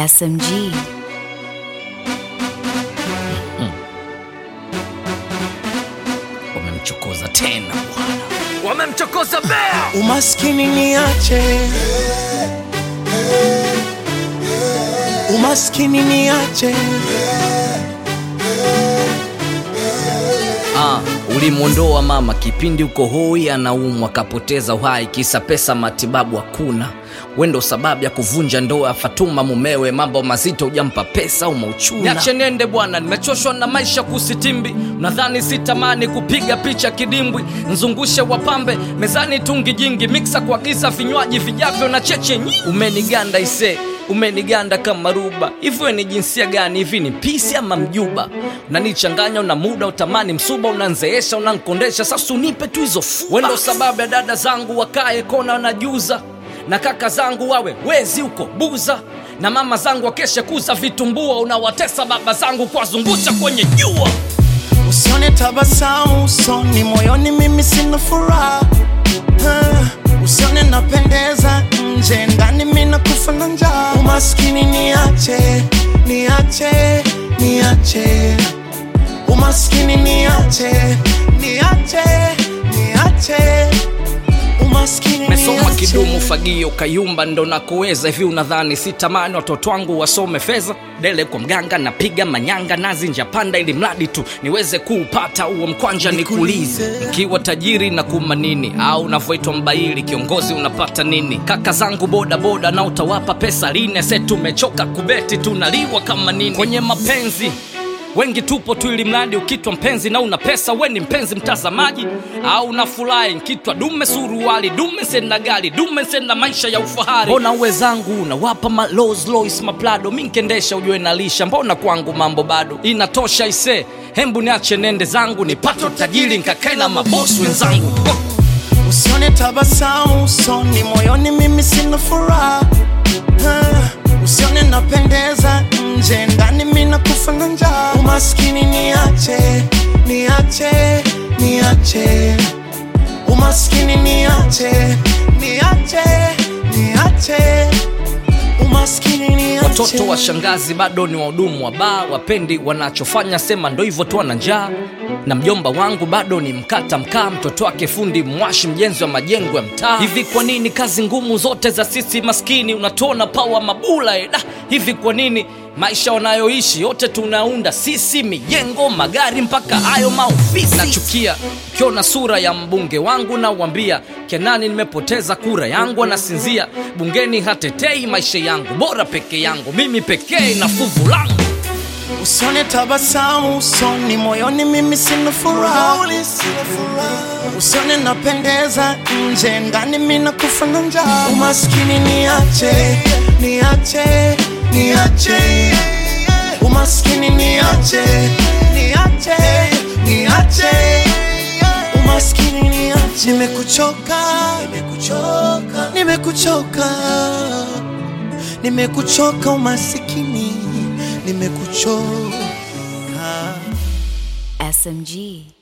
SMG. Wamemchokoza tena bwana. Wamemchokoza bea. Umaskini niache. Umaskini niache. Ulimuondoa mama kipindi uko hoi anaumwa kapoteza uhai kisa pesa matibabu hakuna. Wendo sababu ya kuvunja ndoa Fatuma mumewe mambo mazito hujampa pesa umauchuna. Niache nende bwana nimechoshwa na maisha kusitimbi. Nadhani sitamani kupiga picha kidimbwi. Nzungushe wapambe mezani tungi jingi mixa kwa giza vinywaji vijavyo na cheche nyingi. Umeniganda ise umeniganda kama ruba. Hivyo ni jinsia gani hivi ni pisi ama mjuba? Unanichanganya una muda utamani msuba unanzeesha unankondesha sasa unipe tu hizo fuba. Wendo sababu ya dada zangu wakae kona wanajuza. Na kaka zangu wawe wezi uko buza. Na mama zangu wakeshe kuza vitumbua. Unawatesa baba zangu kwa zungusha kwenye jua. Usione tabasamu usoni moyoni mimi sina furaha. Usione napendeza nje ndani mimi nakufa na njaa. Umaskini niache, niache, niache. Umaskini niache, niache, niache. Umaskini mesoma kidumu fagio kayumba ndo nakuweza hivi unadhani sitamani watoto wangu wasome fedha dele kwa mganga napiga manyanga nazi njapanda ili mradi tu niweze kuupata huo mkwanja nikuulize nikiwa tajiri na kumanini au unavoitwa mbaili kiongozi unapata nini kaka zangu boda boda na utawapa pesa lini sasa tumechoka kubeti tunaliwa kama nini kwenye mapenzi wengi tupo tu ili mradi ukitwa mpenzi na una pesa we ni mpenzi mtazamaji au unafurahi nkitwa dume suruali dume sena gari dume sena maisha ya ufahari. Mbona uwezangu unawapa ma Rolls Royce maplado mimi nkendesha ujue nalisha mbona kwangu mambo bado inatosha ise hembu niache nende zangu nipate tajiri nkakae na mabosi wenzangu. Usione tabasamu usoni moyoni mimi sina furaha. Usione napendeza nje ndani mimi nakufa na njaa. Umaskini niache, niache, niache. Umaskini niache, niache, niache. Umaskini niache. Watoto wa shangazi bado ni wahudumu wa baa wapendi wanachofanya sema ndo hivyo tu ana njaa. Na mjomba wangu bado ni mkata mkaa mtoto wake fundi mwashi mjenzi wa majengo ya mtaa. Hivi kwa nini kazi ngumu zote za sisi maskini unatuona pawa mabula hivi kwa nini maisha wanayoishi yote tunaunda sisi mijengo magari mpaka hayo maofisi. Nachukia ukiona sura ya mbunge wangu na uambia Kenani nimepoteza kura yangu anasinzia bungeni hatetei maisha yangu bora peke yangu mimi pekee na fuvu langu. Usione tabasamu usoni moyoni mimi sina furaha. Usione napendeza nje ndani mimi nakufa na njaa. Umaskini niache, niache, niache. Umaskini niache, niache, niache. Umaskini niache. Nimekuchoka, nimekuchoka, nimekuchoka. Nimekuchoka umasikini. Nimekuchoka. SMG.